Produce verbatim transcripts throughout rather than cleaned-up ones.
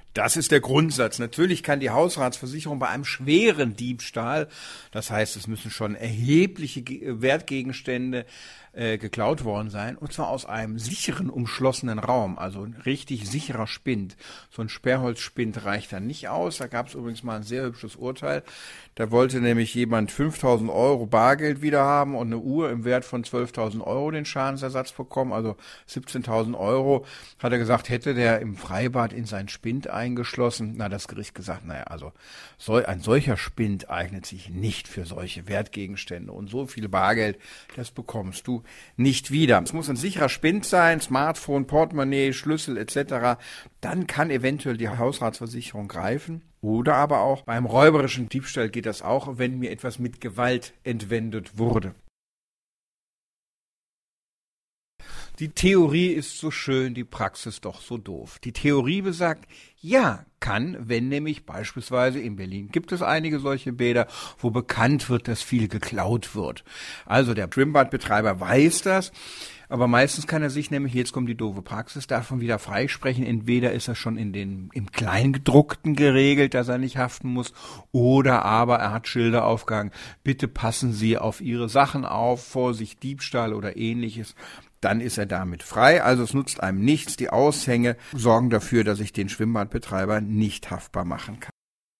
Das ist der Grundsatz. Natürlich kann die Hausratsversicherung bei einem schweren Diebstahl, das heißt, es müssen schon erhebliche Wertgegenstände äh, geklaut worden sein, und zwar aus einem sicheren, umschlossenen Raum, also ein richtig sicherer Spind. So ein Sperrholzspind reicht dann nicht aus. Da gab es übrigens mal ein sehr hübsches Urteil. Da wollte nämlich jemand fünftausend Euro Bargeld wieder haben und eine Uhr im Wert von zwölftausend Euro den Schadensersatz bekommen, also siebzehntausend Euro, hat er gesagt, hätte der im Freibad in seinen Spind eingeschlossen. Na, das Gericht gesagt, naja, also so, ein solcher Spind eignet sich nicht für solche Wertgegenstände, und so viel Bargeld, das bekommst du nicht wieder. Es muss ein sicherer Spind sein, Smartphone, Portemonnaie, Schlüssel et cetera. Dann kann eventuell die Hausratsversicherung greifen. Oder aber auch beim räuberischen Diebstahl geht das auch, wenn mir etwas mit Gewalt entwendet wurde. Die Theorie ist so schön, die Praxis doch so doof. Die Theorie besagt, ja, kann, wenn nämlich beispielsweise in Berlin gibt es einige solche Bäder, wo bekannt wird, dass viel geklaut wird. Also der Schwimmbadbetreiber weiß das, aber meistens kann er sich nämlich, jetzt kommt die doofe Praxis, davon wieder freisprechen. Entweder ist er schon in den im Kleingedruckten geregelt, dass er nicht haften muss, oder aber er hat Schilder aufgehangen, bitte passen Sie auf Ihre Sachen auf, Vorsicht Diebstahl oder ähnliches. Dann ist er damit frei. Also es nutzt einem nichts. Die Aushänge sorgen dafür, dass ich den Schwimmbadbetreiber nicht haftbar machen kann.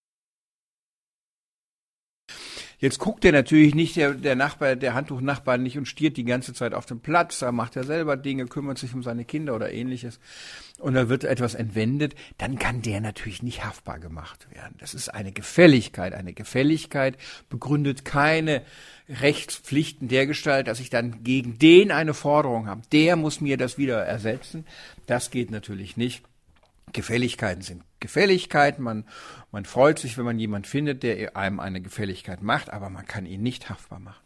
Jetzt guckt er natürlich nicht, der, der Nachbar, der Handtuchnachbar nicht und stiert die ganze Zeit auf dem Platz. Da macht er selber Dinge, kümmert sich um seine Kinder oder ähnliches. Und da wird etwas entwendet. Dann kann der natürlich nicht haftbar gemacht werden. Das ist eine Gefälligkeit. Eine Gefälligkeit begründet keine Rechtspflichten dergestalt, dass ich dann gegen den eine Forderung habe. Der muss mir das wieder ersetzen. Das geht natürlich nicht. Gefälligkeiten sind Gefälligkeiten. Man, man freut sich, wenn man jemanden findet, der einem eine Gefälligkeit macht, aber man kann ihn nicht haftbar machen.